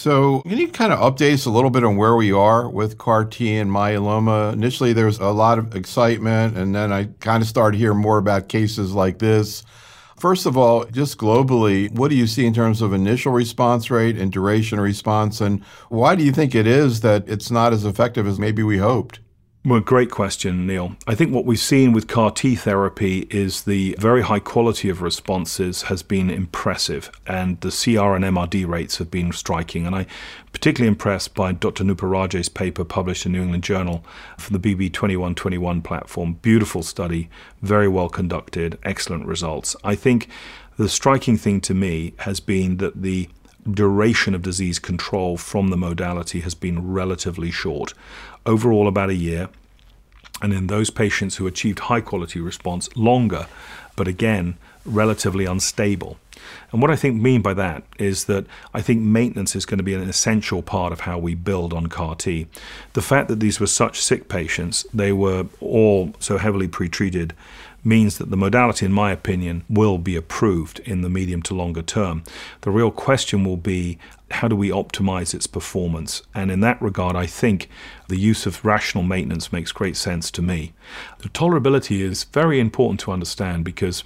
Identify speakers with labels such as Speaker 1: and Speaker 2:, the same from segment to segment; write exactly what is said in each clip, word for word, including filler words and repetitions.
Speaker 1: So can you kind of update us a little bit on where we are with C A R T and myeloma? Initially, there was a lot of excitement, and then I kind of started hearing more about cases like this. First of all, just globally, what do you see in terms of initial response rate and duration of response, and why do you think it is that it's not as effective as maybe we hoped?
Speaker 2: Well, great question, Neil. I think what we've seen with C A R T therapy is the very high quality of responses has been impressive, and the C R and M R D rates have been striking. And I'm particularly impressed by Doctor Nupur Raje's paper published in New England Journal from the B B twenty-one twenty-one platform. Beautiful study, very well conducted, excellent results. I think the striking thing to me has been that the duration of disease control from the modality has been relatively short, overall about a year, and in those patients who achieved high quality response, longer, but again, relatively unstable. And what I think mean by that is that I think maintenance is going to be an essential part of how we build on C A R T. The fact that these were such sick patients, they were all so heavily pretreated, means that the modality, in my opinion, will be approved in the medium to longer term. The real question will be, how do we optimize its performance? And in that regard, I think the use of rational maintenance makes great sense to me. The tolerability is very important to understand because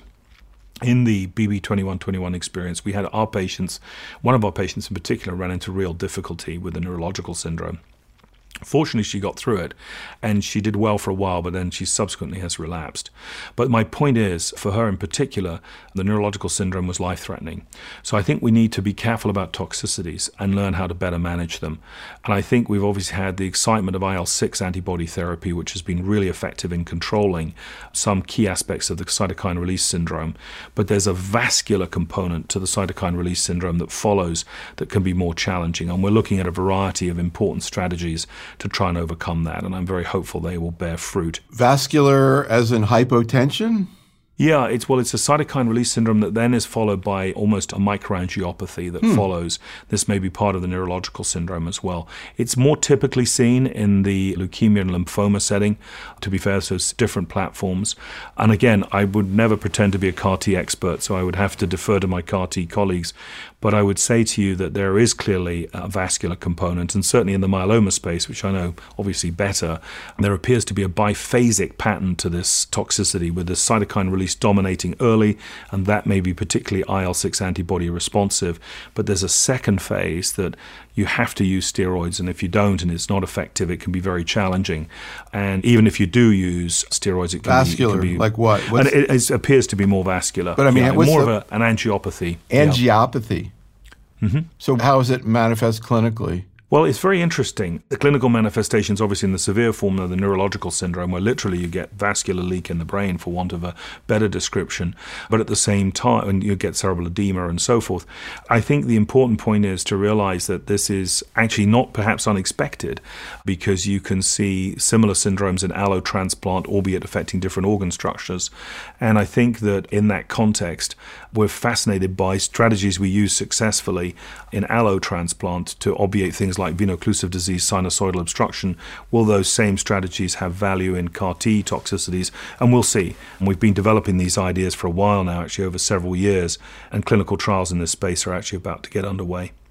Speaker 2: in the B B twenty-one twenty-one experience, we had our patients, one of our patients in particular, ran into real difficulty with a neurological syndrome. Fortunately, she got through it, and she did well for a while, but then she subsequently has relapsed. But my point is, for her in particular, the neurological syndrome was life-threatening. So I think we need to be careful about toxicities and learn how to better manage them. And I think we've obviously had the excitement of I L six antibody therapy, which has been really effective in controlling some key aspects of the cytokine release syndrome. But there's a vascular component to the cytokine release syndrome that follows that can be more challenging. And we're looking at a variety of important strategies to try and overcome that, and I'm very hopeful they will bear fruit.
Speaker 1: Vascular as in hypotension?
Speaker 2: Yeah, it's well, it's a cytokine release syndrome that then is followed by almost a microangiopathy that hmm. follows. This may be part of the neurological syndrome as well. It's more typically seen in the leukemia and lymphoma setting, to be fair, so it's different platforms. And again, I would never pretend to be a C A R T expert, so I would have to defer to my C A R T colleagues. But I would say to you that there is clearly a vascular component, and certainly in the myeloma space, which I know obviously better, there appears to be a biphasic pattern to this toxicity with the cytokine release dominating early, and that may be particularly I L six antibody responsive. But there's a second phase that you have to use steroids, and if you don't and it's not effective, it can be very challenging. And even if you do use steroids, it can
Speaker 1: vascular,
Speaker 2: be... Vascular,
Speaker 1: like what?
Speaker 2: What's and it, it appears to be more vascular.
Speaker 1: But I mean,
Speaker 2: yeah,
Speaker 1: what's
Speaker 2: more
Speaker 1: the,
Speaker 2: of a, an angiopathy.
Speaker 1: Angiopathy.
Speaker 2: Yeah. Mm-hmm.
Speaker 1: So how does it manifest clinically?
Speaker 2: Well, it's very interesting. The clinical manifestations, obviously in the severe form of the neurological syndrome, where literally you get vascular leak in the brain, for want of a better description, but at the same time, and you get cerebral edema and so forth. I think the important point is to realize that this is actually not perhaps unexpected, because you can see similar syndromes in allotransplant, albeit affecting different organ structures. And I think that in that context, we're fascinated by strategies we use successfully in allotransplant to obviate things like veno-occlusive disease, sinusoidal obstruction. Will those same strategies have value in C A R T toxicities? And we'll see. And we've been developing these ideas for a while now, actually over several years, and clinical trials in this space are actually about to get underway.